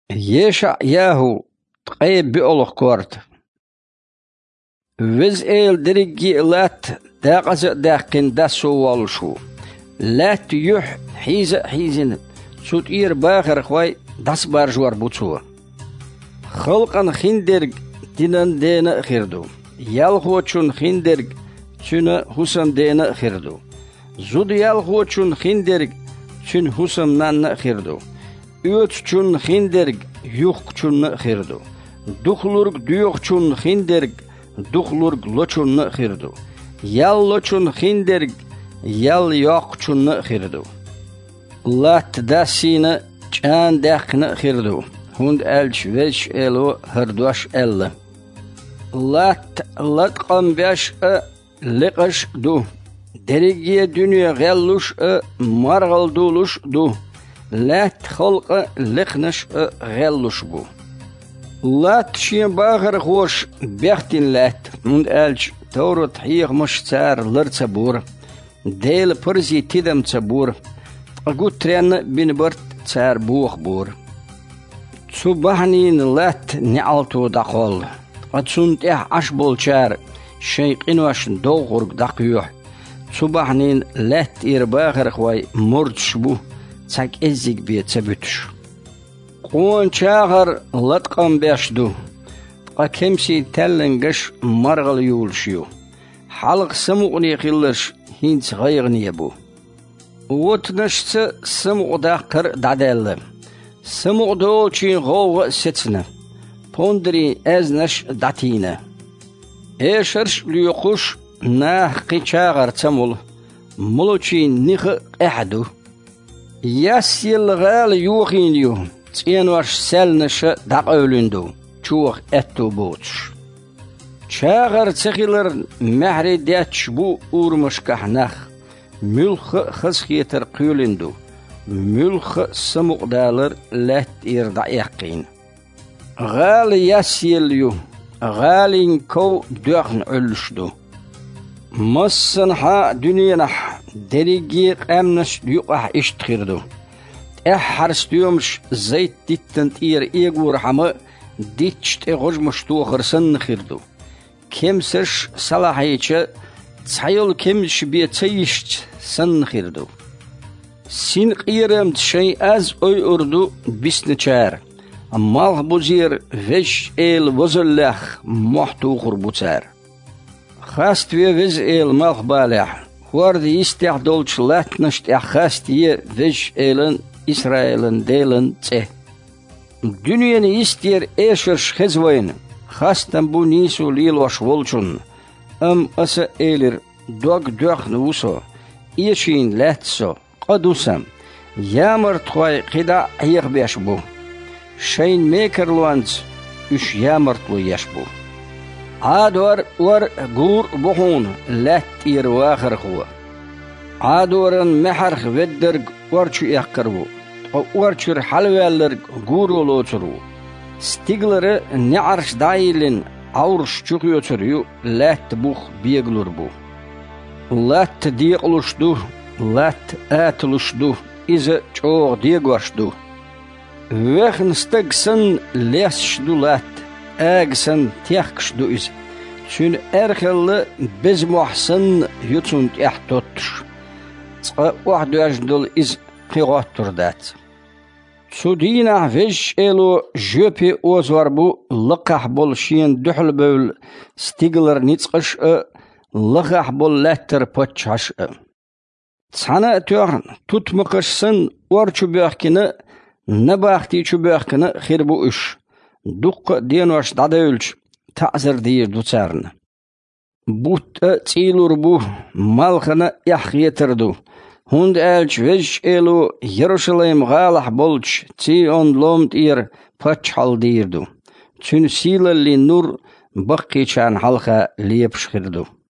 يشع ياهو تقيب بأولخ كورت وز إيل دريجي لات داقز داقين داسو والشو لات يح حيزن سوت إير باخر خواي داس بارجوار بوتسو خلقان خندرگ دينان دينا خيردو يالخوچون خندرگ چون حسن دينا خيردو زود يالخوچون خندرگ چون حسن نان خيردو Ötçün xinderg yuxçun xirdu. Duxlurg duyuxçun xinderg duxlurg loçun xirdu. Yal loçun xinderg yal yoqçun xirdu. Lat dasina çan daqna xirdu. Hund elç veç elo hırduaş elle. Lat qambaş liqaş du. Derigiye dünya gelluş margalduluş du. لات خلق لخنش غلوش بو لات شين باغر خوش بيختين لات من ألج تورو تحيق مش تار لر تبور ديل برزي تدم تبور أقول ترين بين برت تار بوخ بور صبحنين لات نعلتو دقول أتسون تح عشبول شار شيقين واش دوغرق دقيوح صبحنين لات إير باغر خوي مرتش بو تاك إزيك بيت سبتش قوان شاغر لطقم بيشدو تقا كمسي تلنقش مرغل يولشيو حلق سمقني قلش هينت غيغني يبو وطنشت سمق داقر دعدال سمق دولشي غوغ ستنا بوندري ازنش دعتينا ايشرش ليقوش ناه قيشاغر تمول ملوشي نخ احدو ياسيل غال يوخينيو تينوش سلنش داق أولندو چوخ اتو بوتش شاغر تخيلر محري داتش بو أورمش كحنخ ملخ خسخيتر قيولندو ملخ سمق دالر لات إردع يقين غال ياسيليو غالين كو دوخن علشدو مصنحا دنينح دريجي قامنش يقح اشتخيردو احرس ديومش زيت ديتن تير ايغور حما ديتش تغوج مشتو خرسن خيردو كمسش صلاحيچه تسايل كمش بيتسيشت سن خيردو سين قيرم تشي از اوي اردو بسنچار امال بوزير وش ايل وزلخ محتو خربوتار خاست ويز ايل مالخ بالح وارد يستح دولش لاتنشت اخاستي وش ايلن اسرائيلن ديلن تي دنيان يستير ايشرش خزوين خاستن بو نيسو ليل وش ولچون اسا ايلر دوغ نوسو ايشين لاتسو قدوسم يامر تخوي قدا ايغ بيشبو شين ميكر لوانز اش يامر تلو يشبو عادور ور غور بخون لات إير واخر خوا عادورن محرخ ودرگ ورچو يقربو ورچر حلوالر غورو لوچرو ستيغلر نعرش دايلن اورش چوكيوچريو لات بوخ بيغلور بو لات ديقلوشدو لات اتلوشدو إذا چوغ ديغوشدو وخن ستگسن لسشدو لات أجسن تيخشدو إز شون أرخل بز محسن يتون تحتوتش واحد يجدل إز قيغاتور دات سودينا فيش إلو جوبي أوزواربو لقح بول شين دحل بول ستيغلر نيتقش لقح بول لاتر بوتشاش تسانا تيوغن توت مقشسن ورچو بيخكنا نباختي چو بيخكنا خيربو إش دوق دينوش دادولش تعزر دير دوتسارن بوت تيلور بو مالخنا يحيتردو هند ألش وش إلو يروشليم غالح بولش تي اون لومت إير پچحل ديردو چون سيلا اللي نور بقي چان حلقة ليبش خردو